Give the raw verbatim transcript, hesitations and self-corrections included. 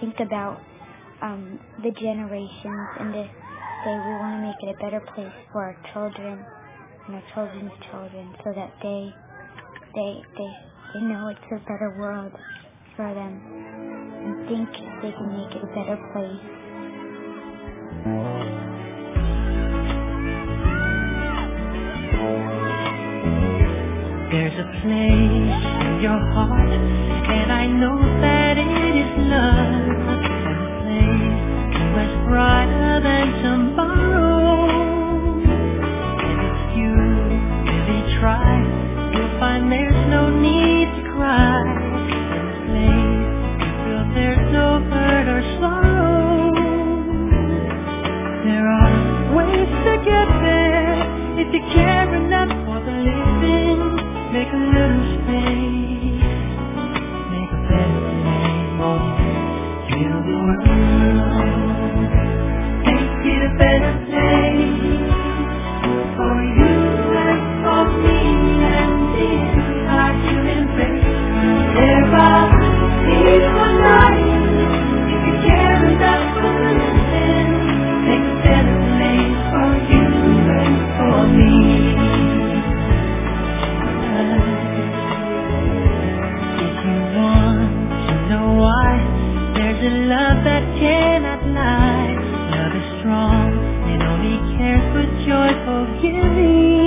think about um, the generations and to say we want to make it a better place for our children and our children's children, so that they they they they know it's a better world for them and think they can make it a better place. There's a place in your heart, and I know that it is love, and a place much brighter than tomorrow. And if you really try, you'll find there's no need to cry. In a place you feel there's no hurt or sorrow. There are ways to get there if you care enough for the living. Make a little space, make a better place. Heal the world, make it a better place for you and for me and the entire human race. There are peaceful nights if you care enough for the living. Make a better place for you and for me. There's a love that cannot lie. Love is strong, it only cares for joyful giving.